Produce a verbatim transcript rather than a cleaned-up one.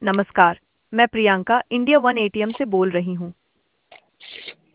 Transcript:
नमस्कार। मैं Priyanka India one ATM से बोल रही हूँ।